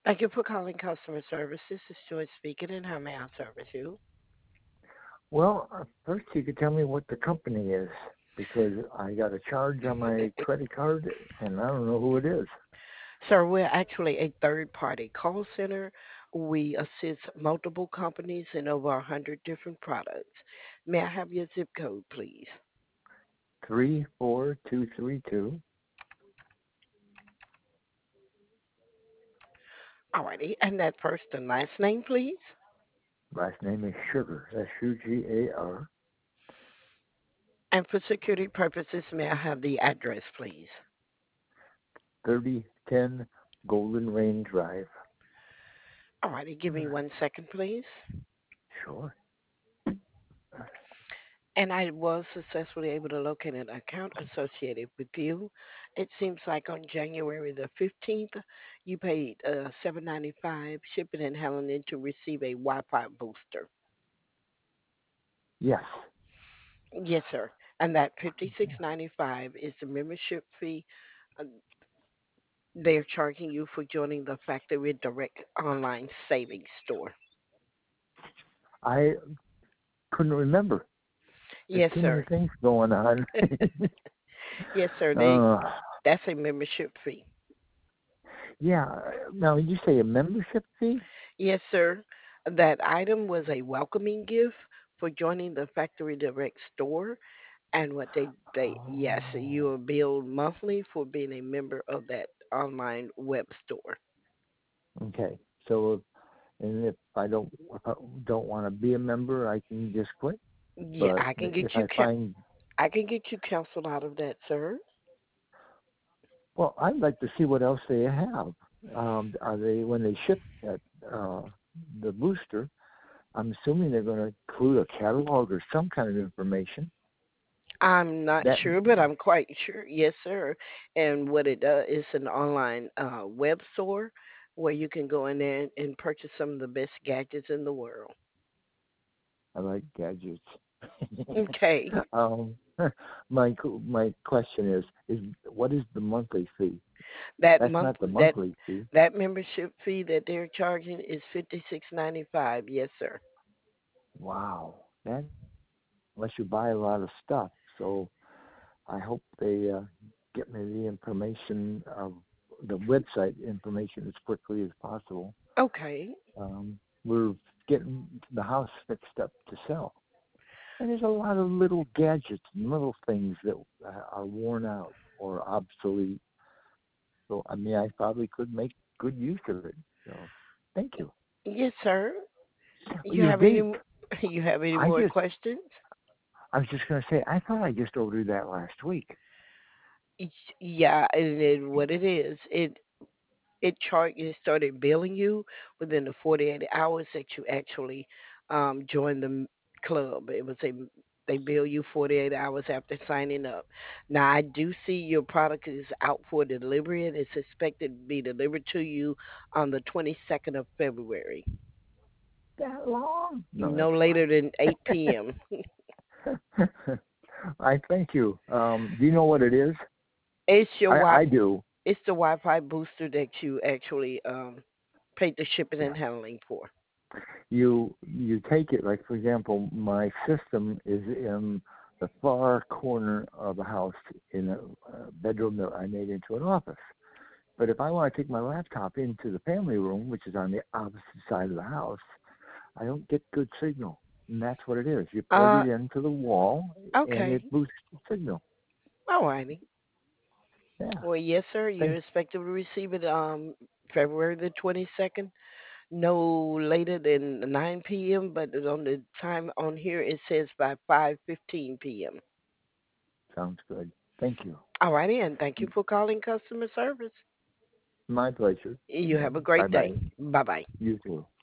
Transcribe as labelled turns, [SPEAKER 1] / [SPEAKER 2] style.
[SPEAKER 1] Thank you for calling customer service. This is Joy speaking, and how may I service you?
[SPEAKER 2] Well, first you could tell me what the company is because I got a charge on my credit card and I don't know who it is.
[SPEAKER 1] Sir, we're actually a third party call center. We assist multiple companies in over 100 different products. May I have your zip code, please?
[SPEAKER 2] 34232.
[SPEAKER 1] Alrighty, and that first and last name, please.
[SPEAKER 2] Last name is Sugar. Sugar.
[SPEAKER 1] And for security purposes, may I have the address, please?
[SPEAKER 2] 3010 Golden Rain Drive.
[SPEAKER 1] Alrighty, give me 1 second, please.
[SPEAKER 2] Sure.
[SPEAKER 1] And I was successfully able to locate an account associated with you. It seems like on January the 15th, you paid $7.95 shipping and handling to receive a Wi-Fi booster.
[SPEAKER 2] Yes.
[SPEAKER 1] Yes, sir. And that 56.95 is the membership fee. Uh, They're charging you for joining the Factory Direct online savings store.
[SPEAKER 2] I couldn't remember. There's
[SPEAKER 1] Yes,
[SPEAKER 2] too many
[SPEAKER 1] sir.
[SPEAKER 2] things going on.
[SPEAKER 1] Yes, sir.
[SPEAKER 2] uh,
[SPEAKER 1] That's a membership fee.
[SPEAKER 2] yeah. Now, you say a membership fee?
[SPEAKER 1] Yes, sir. That item was a welcoming gift for joining the Factory Direct store. And what they yes, you
[SPEAKER 2] Oh.
[SPEAKER 1] are billed monthly for being a member of that online web store.
[SPEAKER 2] Okay. So, and if I don't want to be a member, I can just quit.
[SPEAKER 1] Yeah,
[SPEAKER 2] But if I find,
[SPEAKER 1] I can get you counseled out of that, sir.
[SPEAKER 2] well, I'd like to see what else they have. Are they when they ship that uh, the booster? I'm assuming they're going to include a catalog or some kind of information.
[SPEAKER 1] I'm not
[SPEAKER 2] That
[SPEAKER 1] sure, but I'm quite sure. Yes, sir. And what it does is an online web store where you can go in there and purchase some of the best gadgets in the world.
[SPEAKER 2] I like gadgets.
[SPEAKER 1] Okay.
[SPEAKER 2] um, my question is what is the monthly fee?
[SPEAKER 1] That
[SPEAKER 2] That's
[SPEAKER 1] month
[SPEAKER 2] not the
[SPEAKER 1] that
[SPEAKER 2] monthly fee.
[SPEAKER 1] that membership fee that they're charging is 56.95. Yes, sir.
[SPEAKER 2] Wow, that unless you buy a lot of stuff. So I hope they get me the information of the website information as quickly as possible.
[SPEAKER 1] Okay.
[SPEAKER 2] We're getting the house fixed up to sell, and there's a lot of little gadgets and little things that are worn out or obsolete. So I mean, I probably could make good use of it. So thank you.
[SPEAKER 1] Yes, sir. You
[SPEAKER 2] Your
[SPEAKER 1] have any
[SPEAKER 2] vape.
[SPEAKER 1] you have any
[SPEAKER 2] I
[SPEAKER 1] more
[SPEAKER 2] just.
[SPEAKER 1] questions?
[SPEAKER 2] I was just going to say. I thought I just ordered that last week.
[SPEAKER 1] Yeah, and then what it is, it started billing you within the 48 hours that you actually joined the club. It was a they bill you 48 hours after signing up. Now I do see your product is out for delivery and it's expected to be delivered to you on the 22nd of February,
[SPEAKER 2] That long? No,
[SPEAKER 1] no
[SPEAKER 2] that's
[SPEAKER 1] later than 8 p.m.
[SPEAKER 2] fine. I thank you. Do you know what it is?
[SPEAKER 1] It's your
[SPEAKER 2] I do.
[SPEAKER 1] it's the Wi-Fi booster that you actually paid the shipping
[SPEAKER 2] Yeah.
[SPEAKER 1] and handling for.
[SPEAKER 2] You take it like for example, my system is in the far corner of the house in a bedroom that I made into an office. But if I want to take my laptop into the family room, which is on the opposite side of the house, I don't get good signal. And that's what it is. You plug
[SPEAKER 1] Uh,
[SPEAKER 2] it into the wall and
[SPEAKER 1] okay,
[SPEAKER 2] it boosts the signal.
[SPEAKER 1] alrighty.
[SPEAKER 2] Yeah.
[SPEAKER 1] Well, yes, sir. You're
[SPEAKER 2] Thank
[SPEAKER 1] expected to receive it February the 22nd, no later than 9 p.m. But on the time on here it says by 5:15 p.m.
[SPEAKER 2] Sounds good. Thank you.
[SPEAKER 1] Alrighty, and thank you for calling customer service.
[SPEAKER 2] My pleasure.
[SPEAKER 1] You have a
[SPEAKER 2] Bye
[SPEAKER 1] great day.
[SPEAKER 2] bye.
[SPEAKER 1] Bye bye.
[SPEAKER 2] You too.